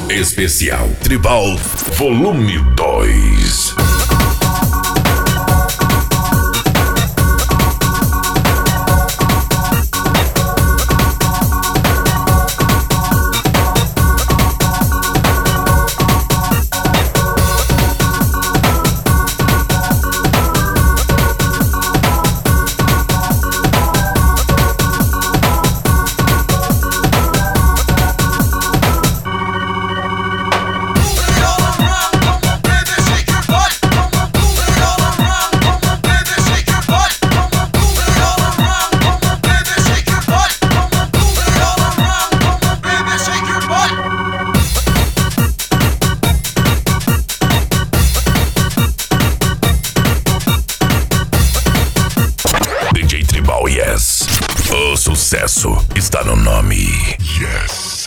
Especial Tribal Volume 2. DJ Tribal Yes. O sucesso está no nome. Yes.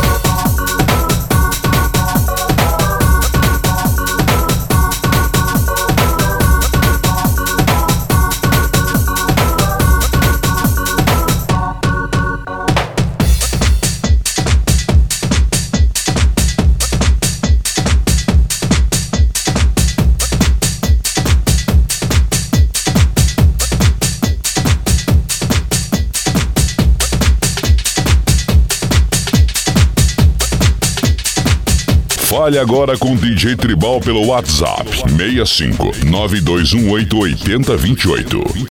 Fale agora com o DJ Tribal pelo WhatsApp 65 92188 8028.